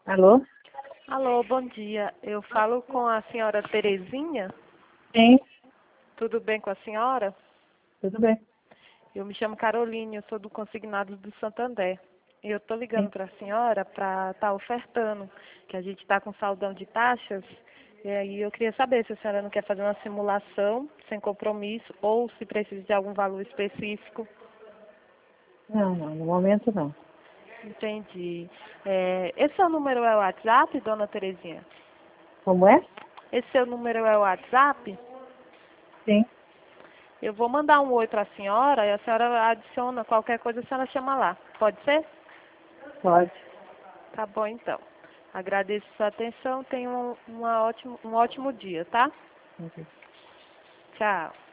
Alô? Alô, bom dia. Eu falo com a senhora Terezinha. Sim, Tudo bem com a senhora? tudo bem. Eu me chamo Caroline, eu sou do Consignado do Santander. Eu estou ligando Sim. para a senhora para estar ofertando, que a gente está com saldão de taxas. E aí eu queria saber se a senhora não quer fazer uma simulação sem compromisso ou se precisa de algum valor específico. Não, no momento não. Entendi. Esse seu número é o WhatsApp, dona Terezinha? Como é? Esse seu número é o WhatsApp? Sim, Eu vou mandar um oi para a senhora e a senhora adiciona qualquer coisa, a senhora chama lá. Pode ser? pode. Tá bom, então. Agradeço sua atenção. Tenha um ótimo dia, tá? Ok. Tchau.